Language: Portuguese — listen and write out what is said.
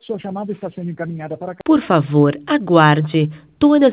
Sua chamada está sendo encaminhada para... Por favor, aguarde. Todas